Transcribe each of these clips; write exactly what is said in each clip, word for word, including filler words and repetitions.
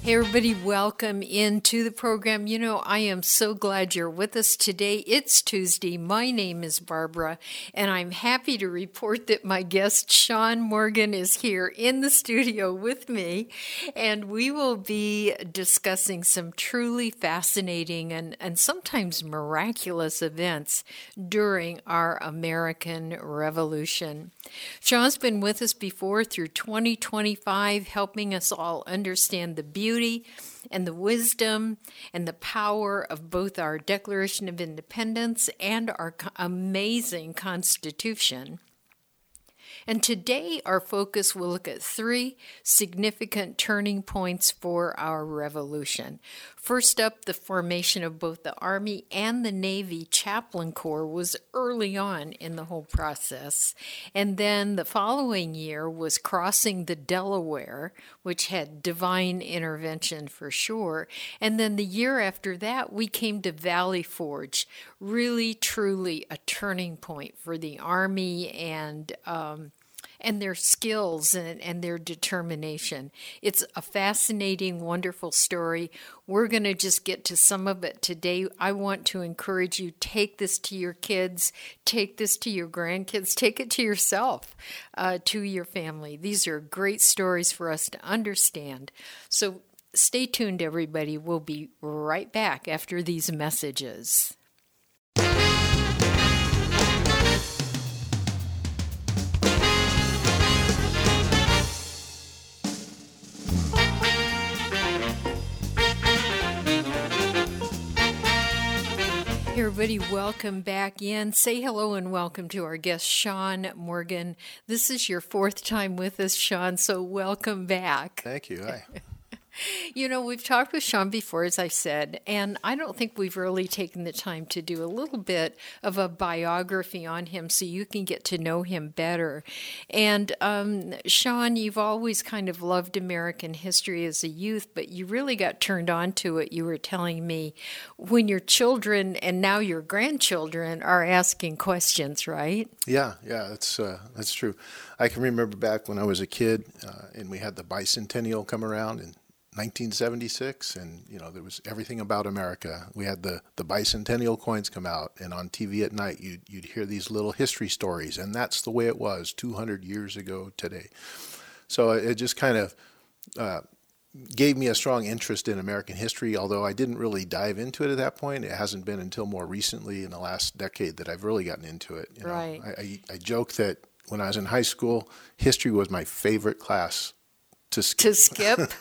Hey everybody, welcome into the program. You know, I am so glad you're with us today. It's Tuesday. My name is Barbara, and I'm happy to report that my guest, Sean Morgan, is here in the studio with me, and we will be discussing some truly fascinating and, and sometimes miraculous events during our American Revolution. Sean's been with us before through twenty twenty-five, helping us all understand the beauty and the wisdom and the power of both our Declaration of Independence and our amazing Constitution. And today our focus will look at three significant turning points for our revolution. First up, the formation of both the Army and the Navy Chaplain Corps was early on in the whole process. And then the following year was crossing the Delaware, which had divine intervention for sure. And then the year after that, we came to Valley Forge, really, truly a turning point for the Army and um, and their skills and, and their determination. It's a fascinating, wonderful story. We're going to just get to some of it today. I want to encourage you, take this to your kids, take this to your grandkids, take it to yourself, uh, to your family. These are great stories for us to understand. So stay tuned, everybody. We'll be right back after these messages. Hey everybody, welcome back in. Say hello and welcome to our guest, Sean Morgan. This is your fourth time with us, Sean, so welcome back. Thank you. Hi. You know, we've talked with Sean before, as I said, and I don't think we've really taken the time to do a little bit of a biography on him so you can get to know him better. And um, Sean, you've always kind of loved American history as a youth, but you really got turned on to it, you were telling me, when your children and now your grandchildren are asking questions, right? Yeah, yeah, that's uh, that's true. I can remember back when I was a kid uh, and we had the bicentennial come around and nineteen seventy-six, and you know there was everything about America. We had the the bicentennial coins come out, and on T V at night you'd you'd hear these little history stories, and that's the way it was two hundred years ago today. So it just kind of uh, gave me a strong interest in American history, although I didn't really dive into it at that point. It hasn't been until more recently in the last decade that I've really gotten into it. You know, right. I, I, I joke that when I was in high school, history was my favorite class to skip. To skip?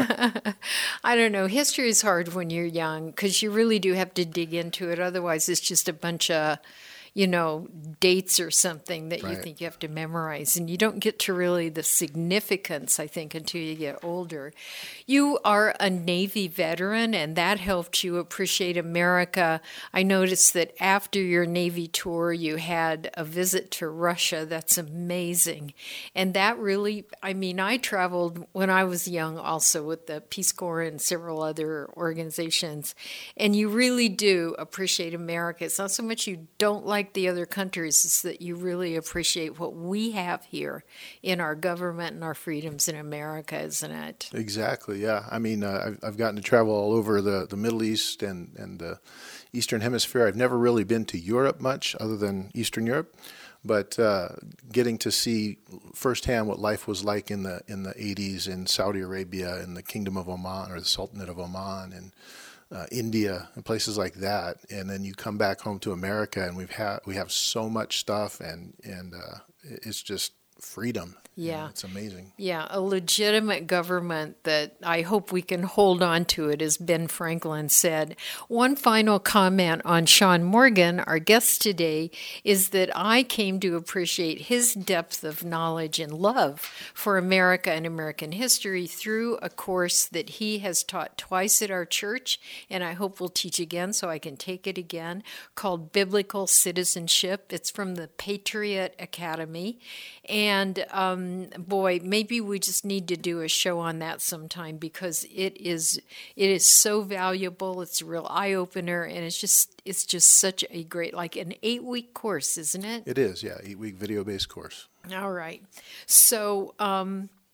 I don't know. History is hard when you're young because you really do have to dig into it. Otherwise, it's just a bunch of, you know, dates or something that Right. you think you have to memorize. And you don't get to really the significance, I think, until you get older. You are a Navy veteran, and that helped you appreciate America. I noticed that after your Navy tour, you had a visit to Russia. That's amazing. And that really, I mean, I traveled when I was young also with the Peace Corps and several other organizations. And you really do appreciate America. It's not so much you don't like the other countries, is that you really appreciate what we have here in our government and our freedoms in America, isn't it? Exactly, yeah. I mean, uh, I've, I've gotten to travel all over the, the Middle East and, and the Eastern Hemisphere. I've never really been to Europe much other than Eastern Europe, but uh, getting to see firsthand what life was like in the in the eighties in Saudi Arabia and the Kingdom of Oman or the Sultanate of Oman and Uh, India and places like that, and then you come back home to America, and we've had we have so much stuff, and and uh, it's just freedom. Yeah. You know, it's amazing. Yeah, a legitimate government that I hope we can hold on to it, as Ben Franklin said. One final comment on Sean Morgan, our guest today, is that I came to appreciate his depth of knowledge and love for America and American history through a course that he has taught twice at our church, and I hope we'll teach again so I can take it again, called Biblical Citizenship. It's from the Patriot Academy. And um, boy, maybe we just need to do a show on that sometime, because it is it is so valuable. It's a real eye opener, and it's just it's just such a great, like an eight week course, isn't it? It is, yeah, eight week video based course. All right. So um,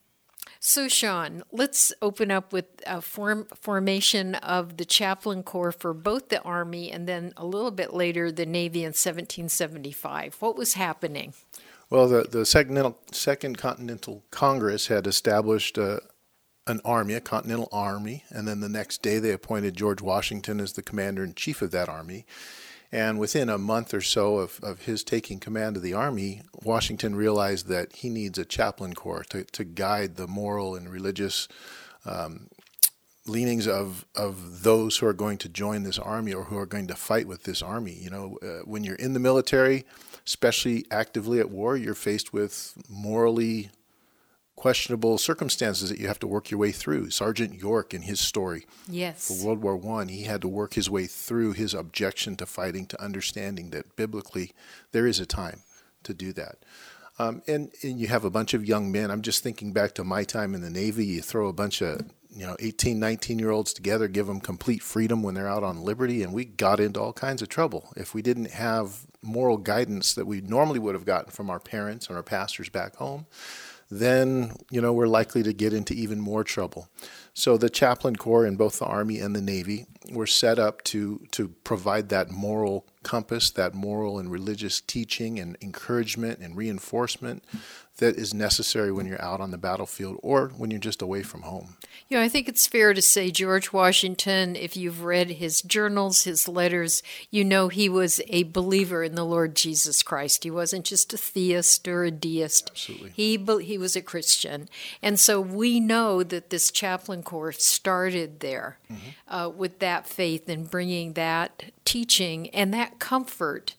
So, Sean, let's open up with a form, formation of the Chaplain Corps for both the Army and then a little bit later the Navy in seventeen seventy-five. What was happening? Well, the, the Second, Second Continental Congress had established a, an army, a Continental Army, and then the next day they appointed George Washington as the commander-in-chief of that army. And within a month or so of, of his taking command of the Army, Washington realized that he needs a chaplain corps to, to guide the moral and religious um, leanings of of those who are going to join this army or who are going to fight with this army. You know, uh, when you're in the military, especially actively at war, you're faced with morally questionable circumstances that you have to work your way through. Sergeant York, in his story, yes, for World War One, he had to work his way through his objection to fighting, to understanding that biblically there is a time to do that. Um, and, and you have a bunch of young men. I'm just thinking back to my time in the Navy. You throw a bunch of you know eighteen, nineteen-year-olds together, give them complete freedom when they're out on liberty, and we got into all kinds of trouble if we didn't have moral guidance that we normally would have gotten from our parents and our pastors back home. Then, you know, we're likely to get into even more trouble. So the Chaplain Corps in both the Army and the Navy were set up to to provide that moral compass, that moral and religious teaching and encouragement and reinforcement that is necessary when you're out on the battlefield or when you're just away from home. You know, I think it's fair to say George Washington, if you've read his journals, his letters, you know he was a believer in the Lord Jesus Christ. He wasn't just a theist or a deist. Absolutely. He, he was a Christian. And so we know that this Chaplain Corps started there mm-hmm. uh, with that faith and bringing that teaching and that comfort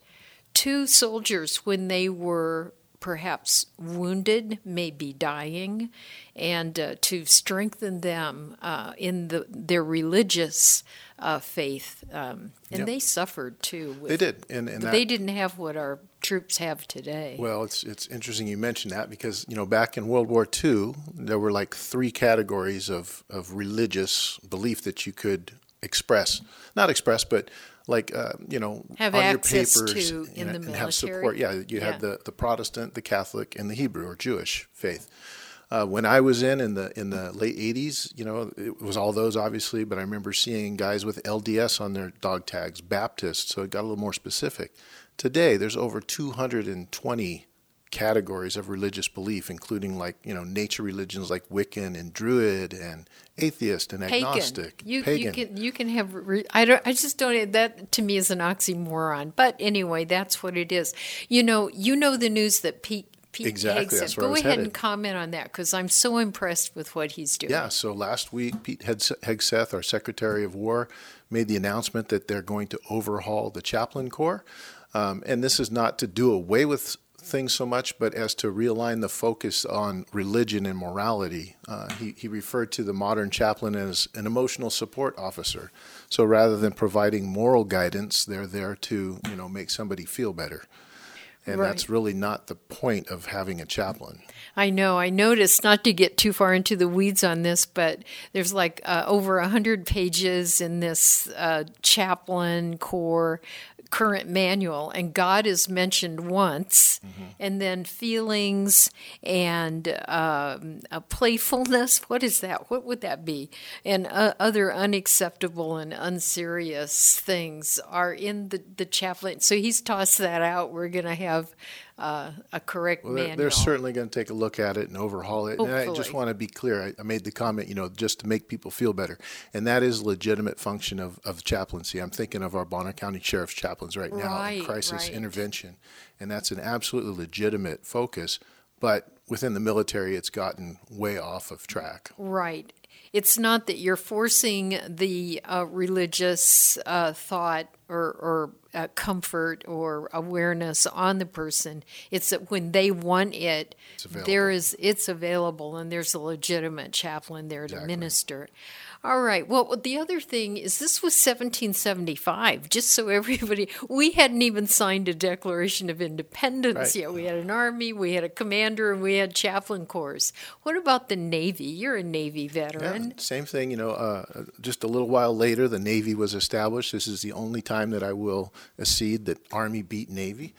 to soldiers when they were perhaps wounded, maybe dying, and uh, to strengthen them uh, in the, their religious uh, faith. Um, and yep. they suffered too. With, they did. And, and that, they didn't have what our troops have today. Well, it's it's interesting you mentioned that because, you know, back in World War Two, there were like three categories of, of religious belief that you could express. Not express, but like, uh, you know, have on access your papers to in and, the and military. have support. Yeah, you yeah. had the, the Protestant, the Catholic, and the Hebrew or Jewish faith. Uh, when I was in in the in the late eighties, you know, it was all those obviously, but I remember seeing guys with L D S on their dog tags, Baptist, so it got a little more specific. Today, there's over two hundred twenty categories of religious belief, including like, you know, nature religions like Wiccan and Druid and atheist and agnostic. Pagan. You, Pagan. you can you can have re, I don't I just don't that to me is an oxymoron. But anyway, that's what it is. You know, you know the news that Pete Pete exactly, Hegseth. that's where Go I was ahead headed. and comment on that because I'm so impressed with what he's doing. Yeah, so last week Pete Hegseth, our Secretary of War, made the announcement that they're going to overhaul the Chaplain Corps. Um, and this is not to do away with things so much, but as to realign the focus on religion and morality. Uh, he, he referred to the modern chaplain as an emotional support officer. So rather than providing moral guidance, they're there to, you know, make somebody feel better. And right. that's really not the point of having a chaplain. I know. I noticed, not to get too far into the weeds on this, but there's like uh, over one hundred pages in this uh, Chaplain Corps current manual, and God is mentioned once, mm-hmm. and then feelings and uh, a playfulness. What is that? What would that be? And uh, other unacceptable and unserious things are in the, the chaplain. So he's tossed that out. We're going to have uh, a correct well, manual. They're certainly going to take a look at it and overhaul it. Hopefully. And I just want to be clear. I, I made the comment, you know, just to make people feel better. And that is a legitimate function of, of chaplaincy. I'm thinking of our Bonner County Sheriff's chaplains right now right, in crisis right. intervention. And that's an absolutely legitimate focus. But within the military, it's gotten way off of track. Right. It's not that you're forcing the uh, religious uh, thought or, or uh, comfort or awareness on the person. It's that when they want it, there is it's available, and there's a legitimate chaplain there to exactly. minister. All right. Well, the other thing is this was seventeen seventy-five, just so everybody, we hadn't even signed a Declaration of Independence Right. yet. We had an army, we had a commander, and we had chaplain corps. What about the Navy? You're a Navy Yeah, veteran. same thing. You know, uh, just a little while later, the Navy was established. This is the only time that I will accede that Army beat Navy.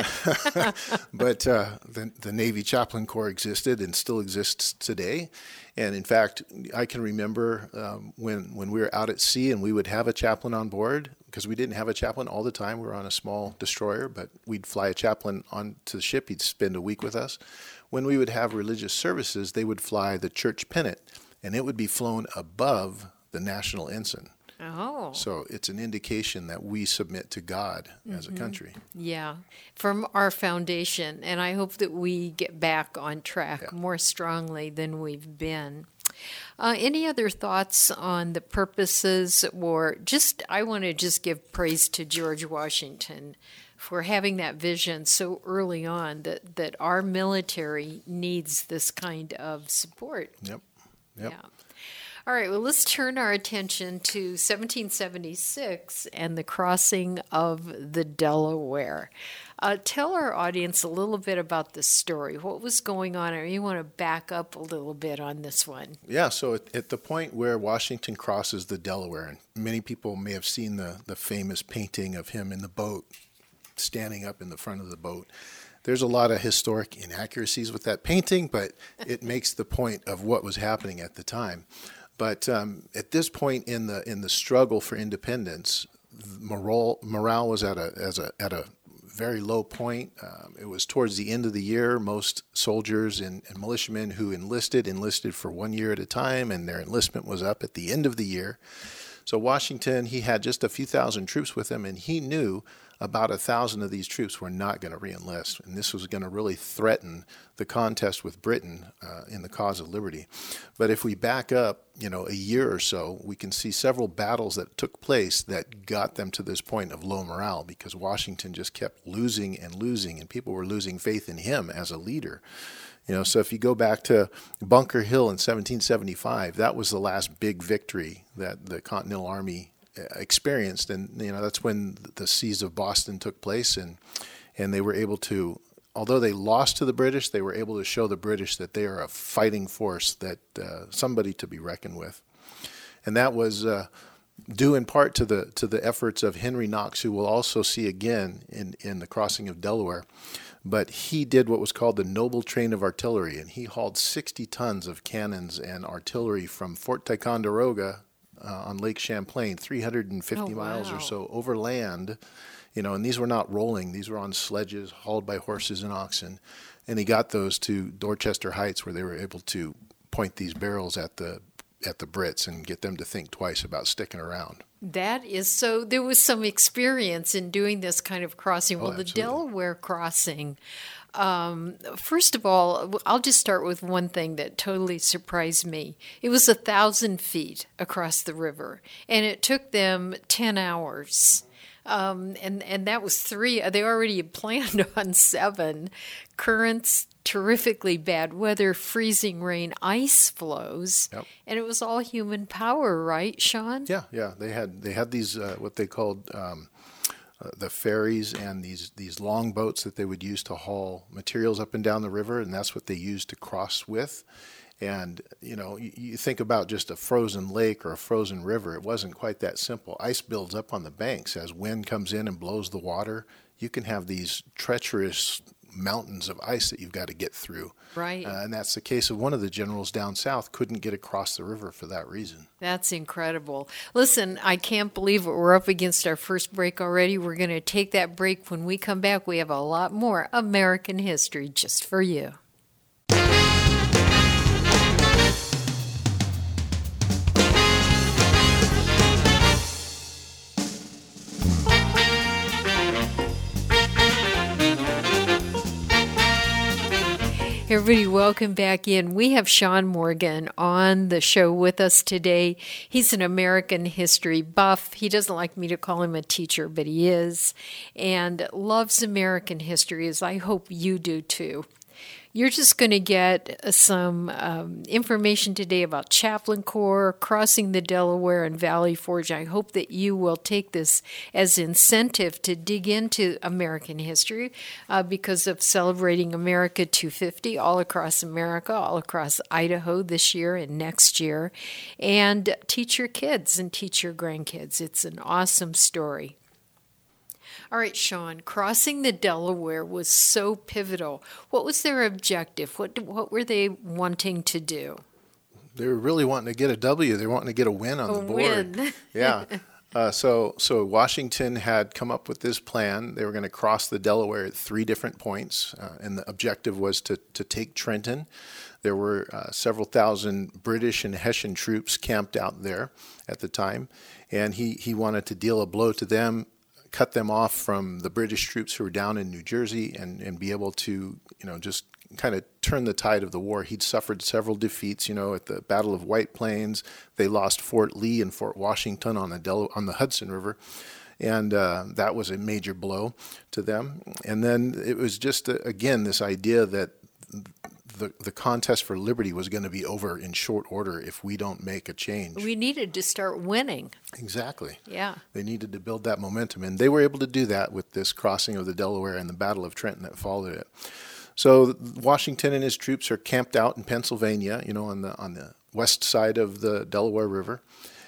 But uh, the, the Navy Chaplain Corps existed and still exists today. And in fact, I can remember um, when, when we were out at sea and we would have a chaplain on board, because we didn't have a chaplain all the time. We were on a small destroyer, but we'd fly a chaplain onto the ship. He'd spend a week with us. When we would have religious services, they would fly the church pennant, and it would be flown above the national ensign. Oh. So it's an indication that we submit to God as a country. Yeah, from our foundation. And I hope that we get back on track Yeah. more strongly than we've been. Uh, any other thoughts on the purposes, or just, I want to just give praise to George Washington for having that vision so early on that, that our military needs this kind of support. Yep. Yep. Yeah. All right, well, let's turn our attention to seventeen seventy-six and the crossing of the Delaware. Uh, tell our audience a little bit about this story. What was going on? Or you want to back up a little bit on this one? Yeah, so at, at the point where Washington crosses the Delaware, and many people may have seen the, the famous painting of him in the boat, standing up in the front of the boat. There's a lot of historic inaccuracies with that painting, but it makes the point of what was happening at the time. But um, at this point in the in the struggle for independence, morale morale was at a as a at a very low point. Um, it was towards the end of the year. Most soldiers and, and militiamen who enlisted enlisted for one year at a time, and their enlistment was up at the end of the year. So Washington, he had just a few thousand troops with him, and he knew about a thousand of these troops were not going to reenlist, and this was going to really threaten the contest with Britain uh, in the cause of liberty. But if we back up, you know, a year or so, we can see several battles that took place that got them to this point of low morale, because Washington just kept losing and losing, and people were losing faith in him as a leader. You know, so if you go back to Bunker Hill in seventeen seventy-five, that was the last big victory that the Continental Army experienced, and you know that's when the siege of Boston took place, and and they were able to, although they lost to the British, they were able to show the British that they are a fighting force, that uh, somebody to be reckoned with, and that was uh, due in part to the to the efforts of Henry Knox, who we'll also see again in in the crossing of Delaware. But he did what was called the Noble Train of Artillery, and he hauled sixty tons of cannons and artillery from Fort Ticonderoga uh, on Lake Champlain, three hundred fifty Oh, miles wow. or so overland. You know, and these were not rolling; these were on sledges hauled by horses and oxen. And he got those to Dorchester Heights, where they were able to point these barrels at the at the Brits and get them to think twice about sticking around. That is so. There was some experience in doing this kind of crossing. Well, the absolutely. Delaware crossing. Um, first of all, I'll just start with one thing that totally surprised me. It was a thousand feet across the river, and it took them ten hours. Um, and, and that was three. They already had planned on seven. Currents, terrifically bad weather, freezing rain, ice flows, Yep. and it was all human power, right, Sean? Yeah, yeah. They had they had these uh, what they called um, uh, the ferries, and these these long boats that they would use to haul materials up and down the river, and that's what they used to cross with. And you know, you, you think about just a frozen lake or a frozen river. It wasn't quite that simple. Ice builds up on the banks as wind comes in and blows the water. You can have these treacherous mountains of ice that you've got to get through. Right. Uh, and that's the case of one of the generals down south, couldn't get across the river for that reason. That's incredible. Listen, I can't believe it. We're up against our first break already. We're going to take that break. When we come back, we have a lot more American history just for you. Everybody, welcome back in. We have Sean Morgan on the show with us today. He's an American history buff. He doesn't like me to call him a teacher, but he is, and loves American history, as I hope you do too. You're just going to get some um, information today about Chaplain Corps, crossing the Delaware, and Valley Forge. I hope that you will take this as incentive to dig into American history uh, because of celebrating America two fifty all across America, all across Idaho this year and next year. And teach your kids and teach your grandkids. It's an awesome story. All right, Sean, crossing the Delaware was so pivotal. What was their objective? What what were they wanting to do? They were really wanting to get a W. They were wanting to get a win on a the board. Win. Yeah. Uh, so so Washington had come up with this plan. They were going to cross the Delaware at three different points, uh, and the objective was to, to take Trenton. There were uh, several thousand British and Hessian troops camped out there at the time, and he, he wanted to deal a blow to them, cut them off from the British troops who were down in New Jersey, and, and be able to, you know, just kind of turn the tide of the war. He'd suffered several defeats, you know, at the Battle of White Plains. They lost Fort Lee and Fort Washington on the Del- on the Hudson River, and uh, that was a major blow to them. And then it was just, uh, again, this idea that the the contest for liberty was going to be over in short order if we don't make a change. We needed to start winning. Exactly. Yeah. They needed to build that momentum, and they were able to do that with this crossing of the Delaware and the Battle of Trenton that followed it. So Washington and his troops are camped out in Pennsylvania, you know, on the on the west side of the Delaware River,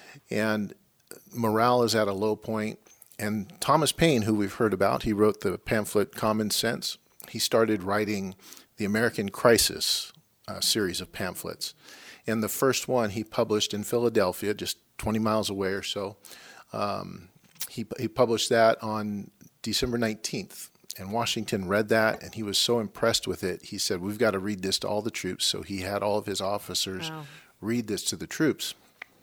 and morale is at a low point. And Thomas Paine, who we've heard about, he wrote the pamphlet Common Sense. He started writing the American Crisis uh, series of pamphlets. And the first one he published in Philadelphia, just twenty miles away or so. Um, he, he published that on December nineteenth. And Washington read that, and he was so impressed with it, he said, we've got to read this to all the troops. So he had all of his officers wow. read this to the troops.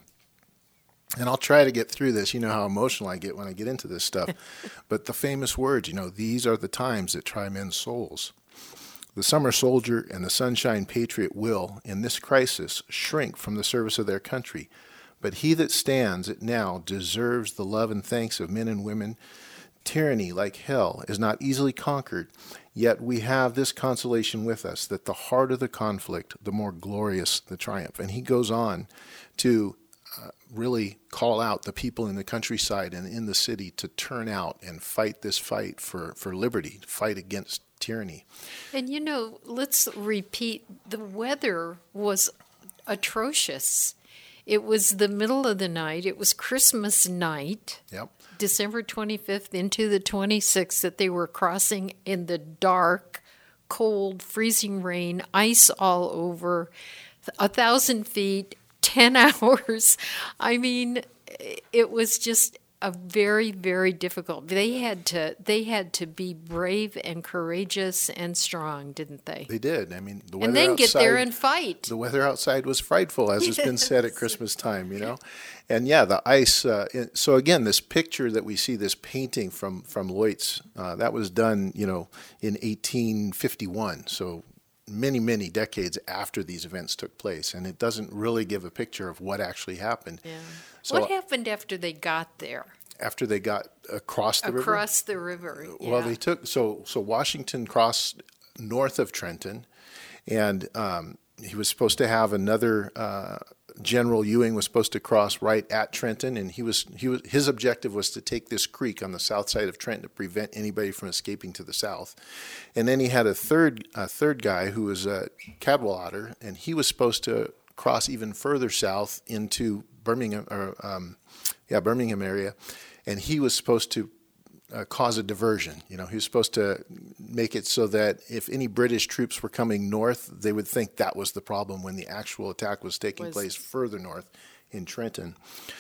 And I'll try to get through this. You know how emotional I get when I get into this stuff. But the famous words, you know, these are the times that try men's souls. The summer soldier and the sunshine patriot will, in this crisis, shrink from the service of their country. But he that stands it now deserves the love and thanks of men and women. Tyranny, like hell, is not easily conquered, yet we have this consolation with us, that the harder the conflict, the more glorious the triumph. And he goes on to uh, really call out the people in the countryside and in the city to turn out and fight this fight for, for liberty, fight against tyranny. And you know, let's repeat, the weather was atrocious. It was the middle of the night. It was Christmas night. Yep. December twenty-fifth into the twenty-sixth, that they were crossing in the dark, cold, freezing rain, ice all over, a thousand feet, ten hours. I mean, it was just a very, very difficult. They had to they had to be brave and courageous and strong, didn't they? They did. I mean, the weather and then outside, get there and fight. The weather outside was frightful, as yes. has been said at Christmas time, you know. And yeah, the ice. Uh, so again, this picture that we see, this painting from from Leutz, uh, that was done, you know, in eighteen fifty-one. So many, many decades after these events took place, and it doesn't really give a picture of what actually happened. Yeah. So, what happened after they got there? After they got across the across river? Across the river, yeah. Well, they took, so so Washington crossed north of Trenton, and um, he was supposed to have another, uh, General Ewing was supposed to cross right at Trenton, and he was he was his objective was to take this creek on the south side of Trenton to prevent anybody from escaping to the south. And then he had a third a third guy who was uh, Cadwallader, and he was supposed to cross even further south into Birmingham, or um, yeah, Birmingham area, and he was supposed to uh, cause a diversion. You know, he was supposed to make it so that if any British troops were coming north, they would think that was the problem when the actual attack was taking was... place further north in Trenton.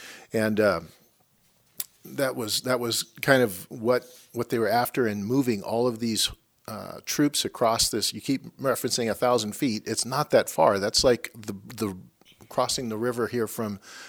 And uh, that was that was kind of what what they were after in moving all of these uh, troops across this. You keep referencing a thousand feet. It's not that far. That's like the the crossing the river here from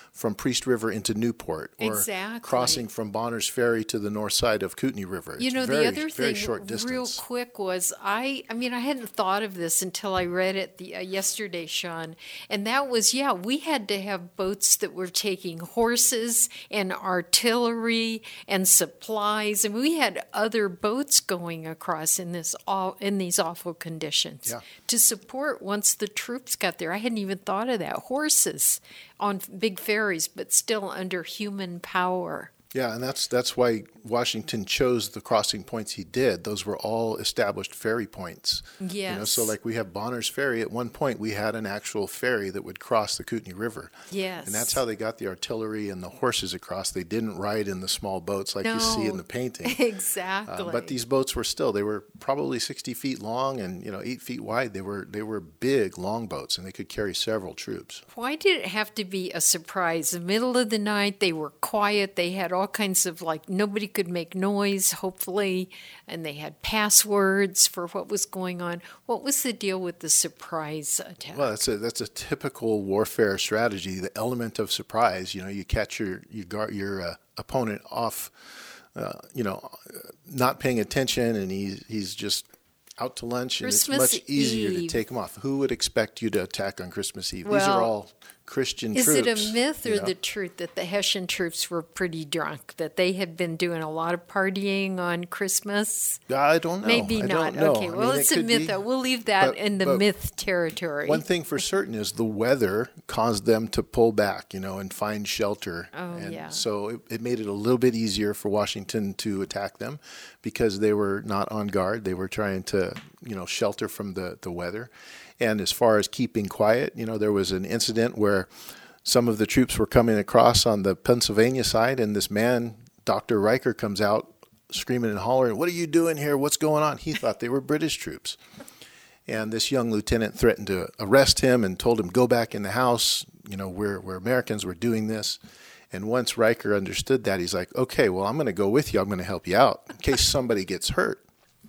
from Priest River into Newport, or exactly. crossing from Bonner's Ferry to the north side of Kootenai River. It's you know, very, the other very thing, short distance. real quick, was I, I mean, I hadn't thought of this until I read it the, uh, yesterday, Sean, and that was, yeah, we had to have boats that were taking horses and artillery and supplies, and we had other boats going across in this all in these awful conditions Yeah. to support once the troops got there. I hadn't even thought of that. Horses on big ferries, but still under human power. Yeah, and that's that's why Washington chose the crossing points he did. Those were all established ferry points. Yes. You know, so like we have Bonner's Ferry. At one point, we had an actual ferry that would cross the Kootenai River. Yes. And that's how they got the artillery and the horses across. They didn't ride in the small boats like no. you see in the painting. Exactly. Uh, but these boats were still, they were probably sixty feet long and, you know, eight feet wide. They were they were big, long boats, and they could carry several troops. Why did it have to be a surprise? The middle of the night, they were quiet. They had all kinds of, like, nobody could make noise, hopefully, and they had passwords for what was going on. What was the deal with the surprise attack? Well, that's a that's a typical warfare strategy. The element of surprise. You know, you catch your you guard your uh, opponent off, uh, you know, not paying attention, and he's he's just out to lunch, and Christmas it's much easier Eve. to take him off. Who would expect you to attack on Christmas Eve? Well, These are all Christian Is troops. it a myth or you know? the truth that the Hessian troops were pretty drunk, that they had been doing a lot of partying on Christmas? I don't know. Maybe I not. Don't know. Okay, I well, mean, it's it a could myth, be, though. We'll leave that but- in the but myth territory. One thing for certain is the weather caused them to pull back, you know, and find shelter. Oh, and yeah. So it, it made it a little bit easier for Washington to attack them because they were not on guard. They were trying to, you know, shelter from the, the weather. And as far as keeping quiet, you know, there was an incident where some of the troops were coming across on the Pennsylvania side, and this man, Doctor Riker, comes out screaming and hollering, "What are you doing here? What's going on?" He thought they were British troops. And this young lieutenant threatened to arrest him and told him, "Go back in the house. You know, we're, we're Americans. We're doing this." And once Riker understood that, he's like, "Okay, well, I'm going to go with you. I'm going to help you out in case somebody gets hurt."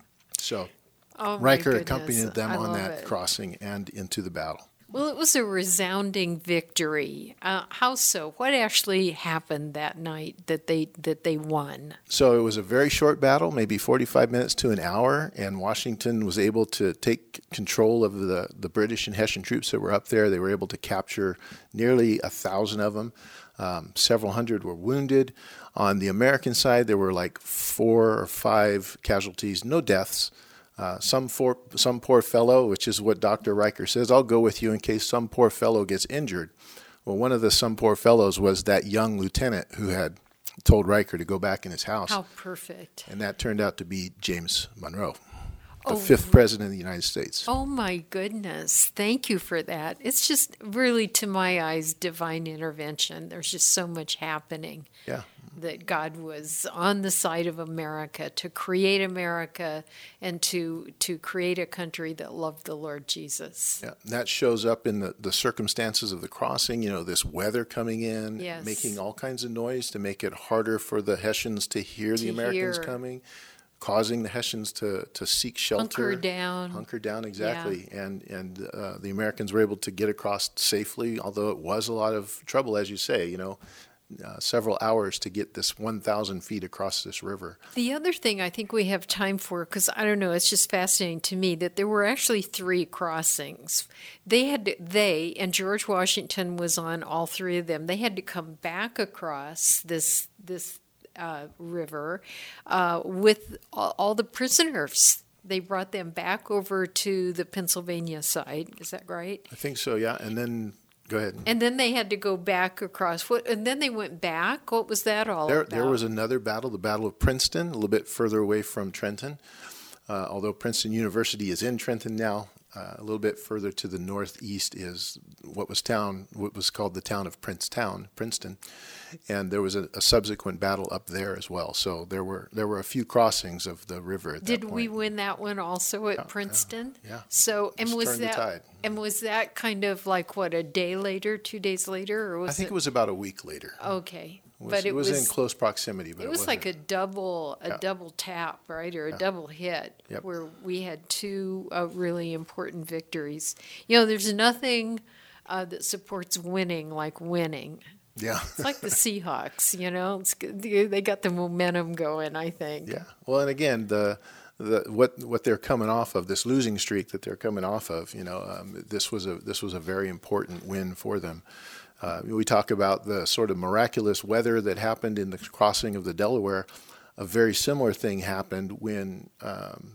So Oh, my Riker goodness. accompanied them I on love that it. crossing and into the battle. Well, it was a resounding victory. Uh, how so? What actually happened that night that they that they won? So it was a very short battle, maybe forty-five minutes to an hour, and Washington was able to take control of the, the British and Hessian troops that were up there. They were able to capture nearly a thousand of them. Um, several hundred were wounded. On the American side, there were like four or five casualties, no deaths. Uh, some, for, some poor fellow, which is what Doctor Riker says, "I'll go with you in case some poor fellow gets injured." Well, one of the some poor fellows was that young lieutenant who had told Riker to go back in his house. How perfect. And that turned out to be James Monroe, the Oh, fifth president of the United States. Oh, my goodness. Thank you for that. It's just really, to my eyes, divine intervention. There's just so much happening. Yeah. That God was on the side of America to create America and to to create a country that loved the Lord Jesus. Yeah, and that shows up in the, the circumstances of the crossing, you know, this weather coming in, Yes. making all kinds of noise to make it harder for the Hessians to hear To the Americans hear. coming, causing the Hessians to, to seek shelter. Hunker down. Hunker down, exactly. And, and uh, the Americans were able to get across safely, although it was a lot of trouble, as you say, you know. Uh, several hours to get this one thousand feet across this river. The other thing I think we have time for, because I don't know, it's just fascinating to me that there were actually three crossings. They had to, they and George Washington was on all three of them. They had to come back across this this uh, river uh, with all, all the prisoners. They brought them back over to the Pennsylvania side. Is that right? I think so, yeah. And then, go ahead. And then they had to go back across. What? And then they went back. What was that all There, about? there was another battle, the Battle of Princeton, a little bit further away from Trenton. Uh, although Princeton University is in Trenton now, uh, a little bit further to the northeast is what was town, what was called the town of Princetown, Princeton, and there was a, a subsequent battle up there as well. So there were there were a few crossings of the river at Did that point. we win that one also at Yeah, Princeton? yeah, yeah. So and Just was turned the that tide. and was that kind of like what, a day later, two days later, or was I think it was about a week later. okay? It was, but it was, in close proximity, but It it, was wasn't. like a double a Yeah. double tap, right, or a double hit, Yep. where we had two uh, really important victories. You know, there's nothing uh, that supports winning like winning. Yeah. It's like the Seahawks, you know. It's, they got the momentum going, I think. Yeah. Well, and again, the the what what they're coming off of, this losing streak that they're coming off of, you know, um, this was a this was a very important win for them. Uh, we talk about the sort of miraculous weather that happened in the crossing of the Delaware. A very similar thing happened when um,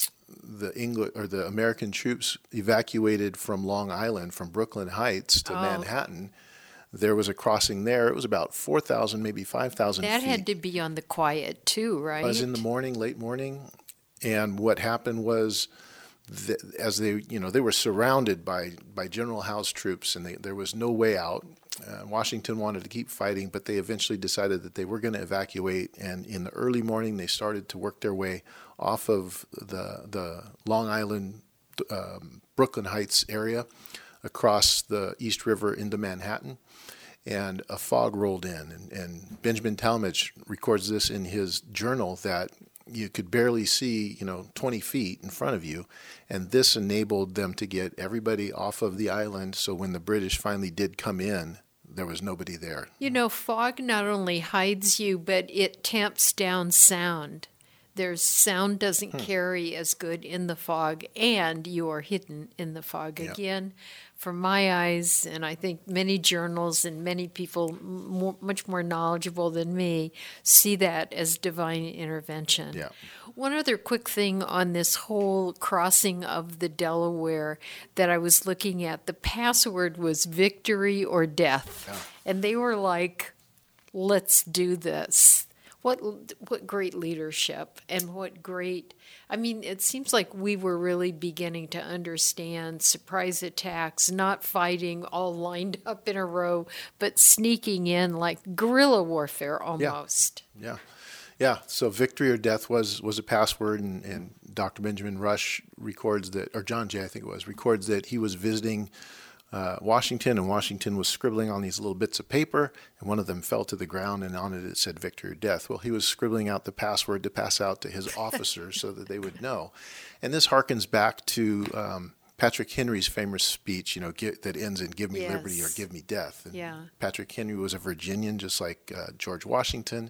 the English or the American troops evacuated from Long Island, from Brooklyn Heights to Oh. Manhattan. There was a crossing there. It was about four thousand, maybe five thousand feet. That had to be on the quiet, too, right? It was in the morning, late morning. And what happened was, that as they, you know, they were surrounded by, by General Howe's troops, and they, there was no way out. Uh, Washington wanted to keep fighting, but they eventually decided that they were going to evacuate. And in the early morning, they started to work their way off of the the Long Island, um, Brooklyn Heights area, across the East River into Manhattan. And a fog rolled in, and, and Benjamin Talmadge records this in his journal that you could barely see, you know, twenty feet in front of you, and this enabled them to get everybody off of the island. So when the British finally did come in, there was nobody there. You know, fog not only hides you, but it tamps down sound. There's sound doesn't hmm. carry as good in the fog, and you are hidden in the fog. Yep. Again, from my eyes, and I think many journals and many people more, much more knowledgeable than me see that as divine intervention. Yeah. One other quick thing on this whole crossing of the Delaware that I was looking at, the password was victory or death. Yeah. And they were like, let's do this. What what great leadership, and what great, I mean, it seems like we were really beginning to understand surprise attacks, not fighting all lined up in a row, but sneaking in like guerrilla warfare almost. Yeah, yeah. yeah. So victory or death was, was a password, and, and Doctor Benjamin Rush records that, or John Jay, I think it was, records that he was visiting Uh, Washington, and Washington was scribbling on these little bits of paper, and one of them fell to the ground, and on it it said victory or death. Well, he was scribbling out the password to pass out to his officers so that they would know. And this harkens back to um, Patrick Henry's famous speech, you know, get, that ends in give me Yes. liberty or give me death. And Yeah. Patrick Henry was a Virginian, just like uh, George Washington.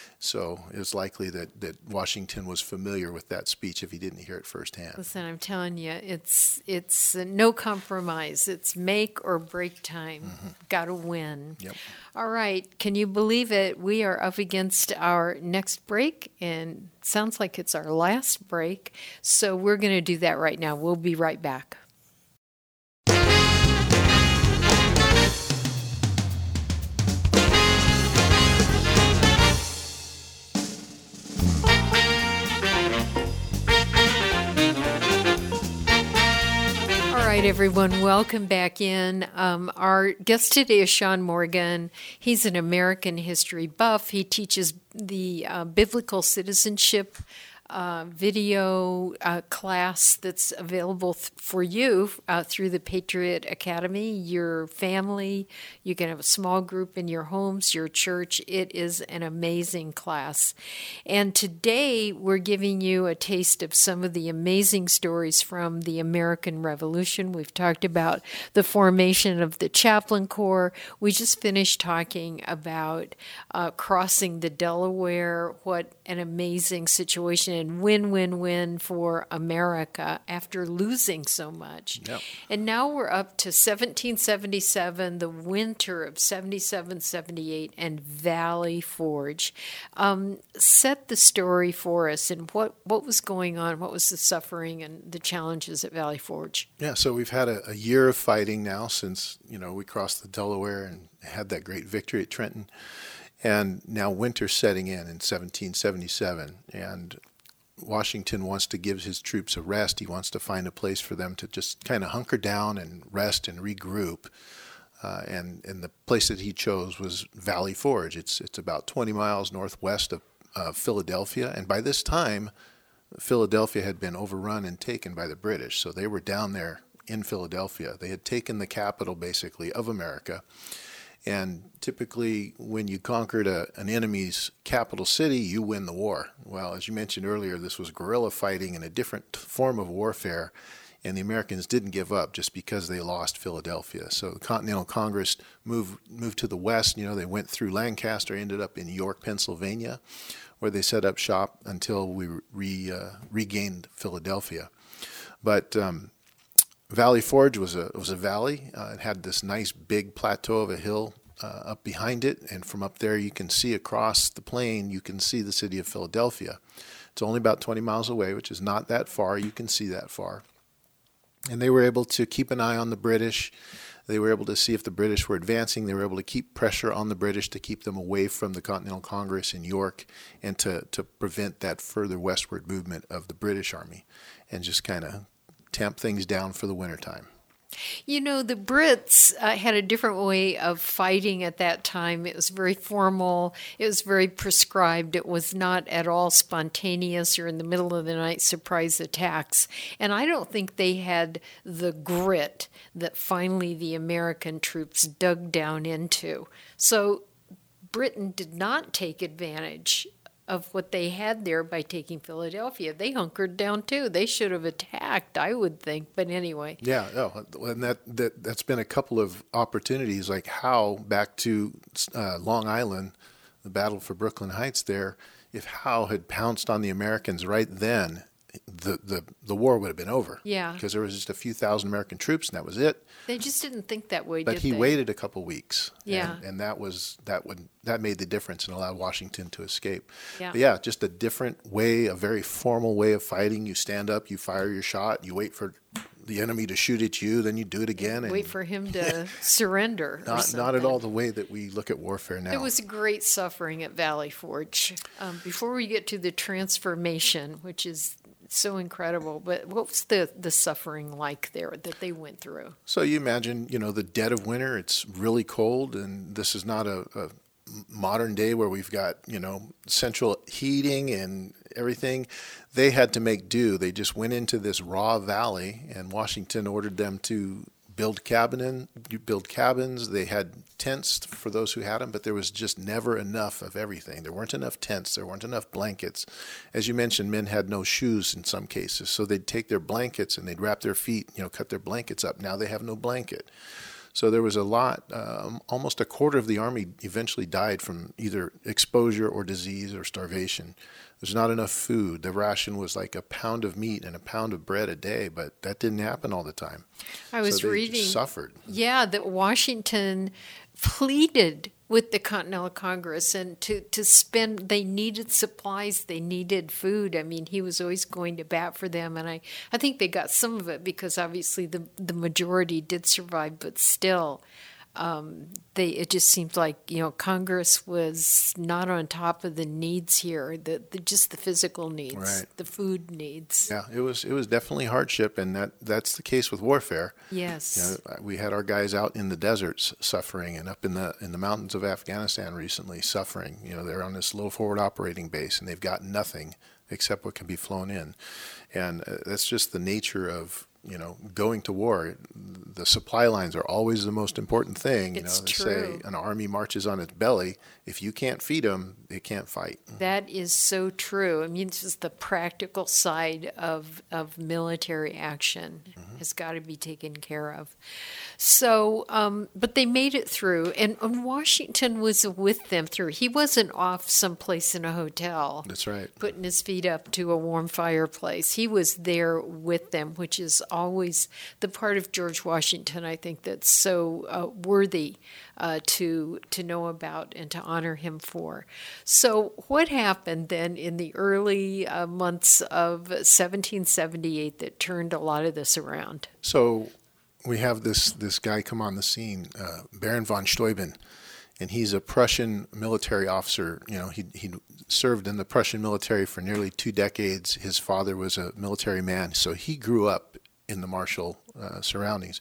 So it was likely that, that Washington was familiar with that speech if he didn't hear it firsthand. Listen, I'm telling you, it's it's uh, no compromise. It's make or break time. Mm-hmm. Got to win. Yep. All right. Can you believe it? We are up against our next break, and sounds like it's our last break. So we're going to do that right now. We'll be right back. All right, everyone, welcome back in. Um, our guest today is Sean Morgan. He's an American history buff. He teaches the uh, biblical citizenship uh, video uh, class that's available th- for you uh, through the Patriot Academy, your family. You can have a small group in your homes, your church. It is an amazing class. And today we're giving you a taste of some of the amazing stories from the American Revolution. We've talked about the formation of the Chaplain Corps. We just finished talking about uh, crossing the Delaware. What an amazing situation, and win-win-win for America after losing so much. Yep. And now we're up to seventeen seventy-seven, the winter of seventy-seven seventy-eight, and Valley Forge. Um, set the story for us, and what, what was going on, what was the suffering and the challenges at Valley Forge? Yeah, so we've had a, a year of fighting now since, you know, we crossed the Delaware and had that great victory at Trenton. And now winter's setting in in seventeen seventy-seven, and Washington wants to give his troops a rest. He wants to find a place for them to just kind of hunker down and rest and regroup. Uh, and, and the place that he chose was Valley Forge. It's it's about twenty miles northwest of uh, Philadelphia. And by this time, Philadelphia had been overrun and taken by the British. So they were down there in Philadelphia. They had taken the capital, basically, of America. And typically, when you conquered a, an enemy's capital city, you win the war. Well, as you mentioned earlier, this was guerrilla fighting in a different form of warfare. And the Americans didn't give up just because they lost Philadelphia. So the Continental Congress moved moved to the west. You know, they went through Lancaster, ended up in York, Pennsylvania, where they set up shop until we re, uh, regained Philadelphia. But um, Valley Forge was a was a valley. Uh, it had this nice big plateau of a hill uh, up behind it, and from up there you can see across the plain. You can see the city of Philadelphia. It's only about twenty miles away, which is not that far. You can see that far. And they were able to keep an eye on the British. They were able to see if the British were advancing. They were able to keep pressure on the British to keep them away from the Continental Congress in York and to, to prevent that further westward movement of the British Army and just kind of tamp things down for the wintertime. You know, the Brits uh, had a different way of fighting at that time. It was very formal. It was very prescribed. It was not at all spontaneous or in the middle of the night surprise attacks. And I don't think they had the grit that finally the American troops dug down into. So Britain did not take advantage of what they had there by taking Philadelphia. They hunkered down too. They should have attacked, I would think. But anyway. Yeah, oh, and that, that, that's been a couple of opportunities, like Howe back to uh, Long Island, the battle for Brooklyn Heights there. If Howe had pounced on the Americans right then, the, the, the war would have been over. Yeah. Because there was just a few thousand American troops, and that was it. They just didn't think that way, but did he they? waited a couple weeks. Yeah. And, and that was that would that made the difference and allowed Washington to escape. Yeah. But yeah, just a different way, a very formal way of fighting. You stand up, you fire your shot, you wait for the enemy to shoot at you, then you do it again. And wait for him to surrender. Not not at all the way that we look at warfare now. There was great suffering at Valley Forge. Um, before we get to the transformation, which is so incredible, but what was the, the suffering like there that they went through? So you imagine, you know, the dead of winter, it's really cold, and this is not a, a modern day where we've got, you know, central heating and everything. They had to make do. They just went into this raw valley, and Washington ordered them to build cabin build cabins. They had tents for those who had them, but there was just never enough of everything. There weren't enough tents. There weren't enough blankets. As you mentioned, men had no shoes in some cases, so they'd take their blankets and they'd wrap their feet, you know, cut their blankets up. Now they have no blanket. So there was a lot, um, almost a quarter of the army eventually died from either exposure or disease or starvation. There's not enough food. The ration was like a pound of meat and a pound of bread a day, but that didn't happen all the time. I was so they reading, just suffered. Yeah, that Washington pleaded with the Continental Congress and to, to spend, they needed supplies, they needed food. I mean, he was always going to bat for them, and I, I think they got some of it because obviously the, the majority did survive, but still, um, they it just seemed like, you know, Congress was not on top of the needs here, the, the just the physical needs, right. the food needs. Yeah, it was it was definitely hardship, and that, that's the case with warfare. Yes. You know, we had our guys out in the deserts suffering, and up in the in the mountains of Afghanistan recently suffering. You know, they're on this low forward operating base, and they've got nothing except what can be flown in, and uh, that's just the nature of, you know, going to war. The supply lines are always the most important thing. You it's know, they true. say an army marches on its belly. If you can't feed them, it can't fight. That is so true. I mean, it's just the practical side of of military action mm-hmm. has got to be taken care of. So, um, but they made it through, and, and Washington was with them through. He wasn't off someplace in a hotel. That's right. Putting his feet up to a warm fireplace. He was there with them, which is always the part of George Washington, I think, that's so uh, worthy uh, to to know about and to honor him for. So what happened then in the early uh, months of seventeen seventy-eight that turned a lot of this around? So we have this, this guy come on the scene, uh, Baron von Steuben, and he's a Prussian military officer. You know, he he served in the Prussian military for nearly two decades. His father was a military man, so he grew up in the martial uh, surroundings.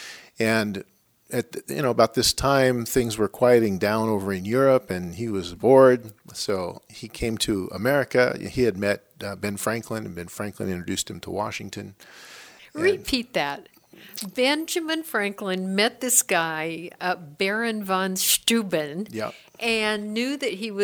And at you know about this time, things were quieting down over in Europe, and he was bored. So he came to America. He had met uh, Ben Franklin, and Ben Franklin introduced him to Washington. Repeat that. Benjamin Franklin met this guy, uh, Baron von Steuben, Yep. and knew that he was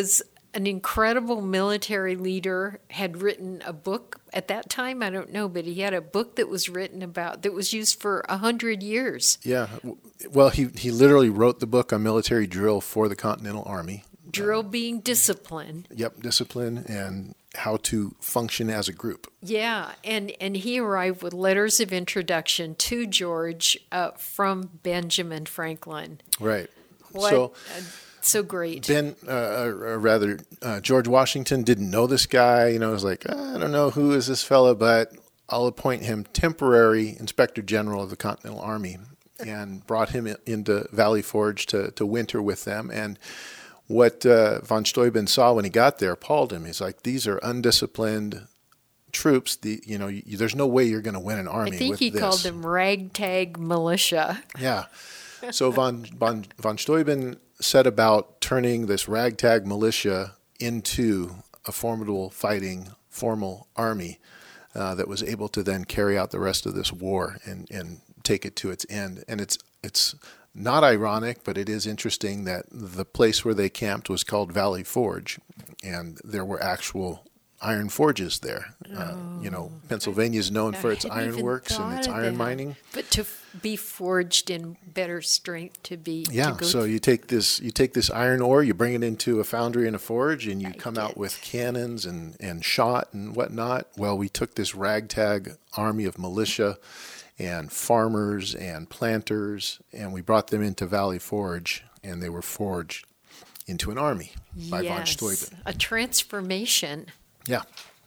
an incredible military leader, had written a book at that time. I don't know, but he had a book that was written about, that was used for a hundred years. Yeah. Well, he, he literally wrote the book on military drill for the Continental Army. Drill being discipline. Yep, discipline and how to function as a group. Yeah, and, and he arrived with letters of introduction to George uh, from Benjamin Franklin. Right. What, so, uh, so great. Ben, uh, or rather, uh, George Washington didn't know this guy. You know, he was like, I don't know who is this fella, but I'll appoint him temporary Inspector General of the Continental Army, and brought him into Valley Forge to, to winter with them. And what uh, von Steuben saw when he got there appalled him. He's like, these are undisciplined troops. The you know, you, there's no way you're going to win an army with this. I think he this. called them ragtag militia. Yeah. So von, von, von Steuben set about turning this ragtag militia into a formidable fighting formal army uh, that was able to then carry out the rest of this war and, and take it to its end. And it's it's not ironic, but it is interesting that the place where they camped was called Valley Forge, and there were actual iron forges there. Oh. Uh, you know, Pennsylvania is known I for its ironworks and its iron that. mining. But to f- be forged in better strength to be yeah. To go so you take this you take this iron ore, you bring it into a foundry and a forge, and you I come did. out with cannons and and shot and whatnot. Well, we took this ragtag army of militia and farmers and planters, and we brought them into Valley Forge, and they were forged into an army by yes, von Steuben. A transformation. Yeah.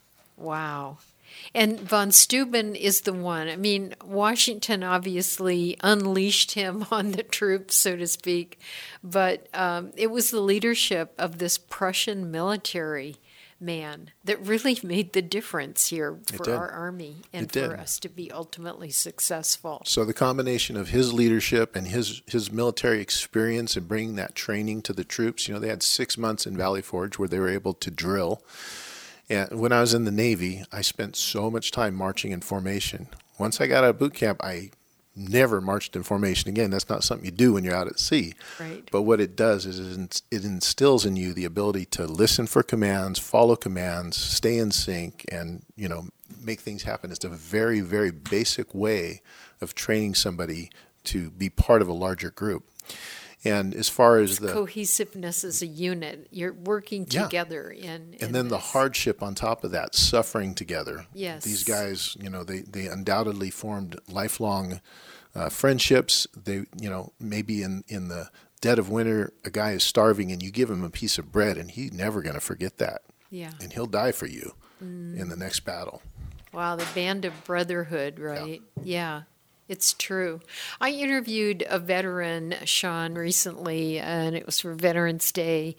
Wow. And von Steuben is the one. I mean, Washington obviously unleashed him on the troops, so to speak, but um, it was the leadership of this Prussian military man that really made the difference here for our army and it for did. us to be ultimately successful. So the combination of his leadership and his his military experience and bringing that training to the troops, you know, they had six months in Valley Forge where they were able to drill. And when I was in the Navy, I spent so much time marching in formation. Once I got out of boot camp, I never marched in formation again. That's not something you do when you're out at sea. Right. But what it does is it instills in you the ability to listen for commands, follow commands, stay in sync, and, you know, make things happen. It's a very, very basic way of training somebody to be part of a larger group. And as far as it's the cohesiveness as a unit, you're working together yeah. in, in and then this. the hardship on top of that, suffering together. Yes. These guys, you know, they, they undoubtedly formed lifelong uh, friendships. They, you know, maybe in, in the dead of winter, a guy is starving and you give him a piece of bread and he's never going to forget that. Yeah. And he'll die for you mm. in the next battle. Wow, the band of brotherhood, right? Yeah. yeah. It's true. I interviewed a veteran, Sean, recently, and it was for Veterans Day.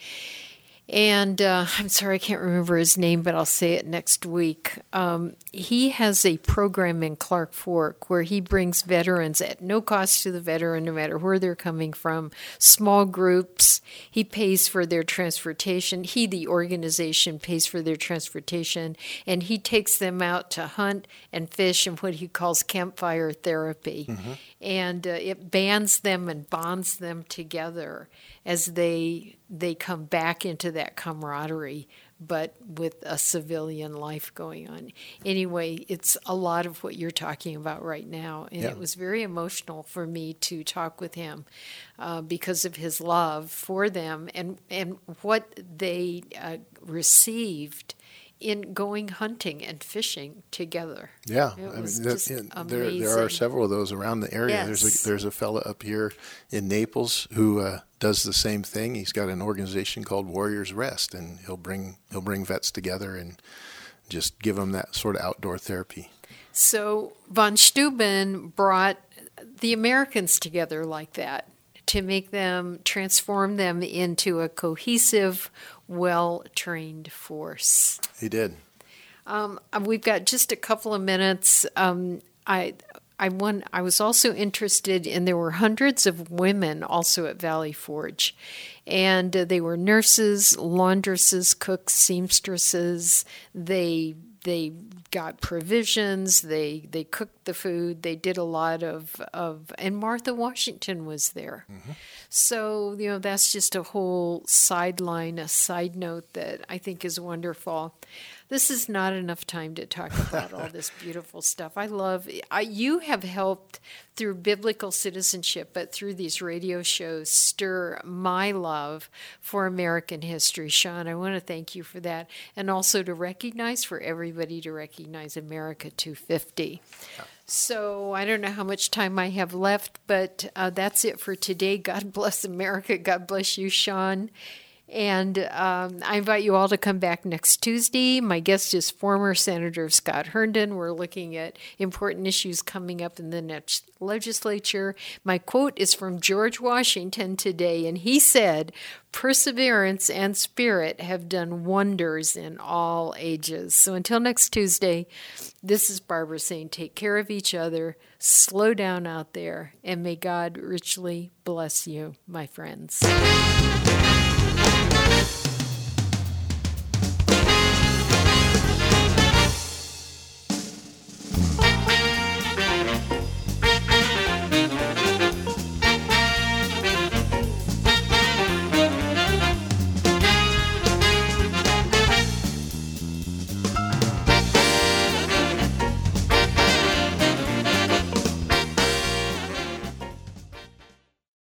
And uh, I'm sorry, I can't remember his name, but I'll say it next week. Um, he has a program in Clark Fork where he brings veterans at no cost to the veteran, no matter where they're coming from, small groups. He pays for their transportation. He, the organization, pays for their transportation, and he takes them out to hunt and fish in what he calls campfire therapy. Mm-hmm. And uh, it bands them and bonds them together as they they come back into that camaraderie, but with a civilian life going on. Anyway, it's a lot of what you're talking about right now, and yeah. it was very emotional for me to talk with him uh, because of his love for them and, and what they uh, received in going hunting and fishing together. Yeah, it I was mean, just there, amazing. there are several of those around the area. Yes. There's a there's a fella up here in Naples who uh, does the same thing. He's got an organization called Warriors Rest, and he'll bring he'll bring vets together and just give them that sort of outdoor therapy. So von Steuben brought the Americans together like that to make them, transform them into a cohesive, well-trained force. He did. Um, we've got just a couple of minutes. Um, I, I, won, I was also interested in, there were hundreds of women also at Valley Forge, and uh, they were nurses, laundresses, cooks, seamstresses. They they got provisions, they they cooked the food, they did a lot of, of and Martha Washington was there. Mm-hmm. So, you know, that's just a whole sideline, a side note that I think is wonderful. This is not enough time to talk about all this beautiful stuff. I love, I, you have helped through biblical citizenship, but through these radio shows, stir my love for American history. Sean, I want to thank you for that. And also to recognize, for everybody to recognize America two fifty. Yeah. So I don't know how much time I have left, but uh, that's it for today. God bless America. God bless you, Sean. And um, I invite you all to come back next Tuesday. My guest is former Senator Scott Herndon. We're looking at important issues coming up in the next legislature. My quote is from George Washington today, and he said, "Perseverance and spirit have done wonders in all ages." So until next Tuesday, this is Barbara saying take care of each other, slow down out there, and may God richly bless you, my friends.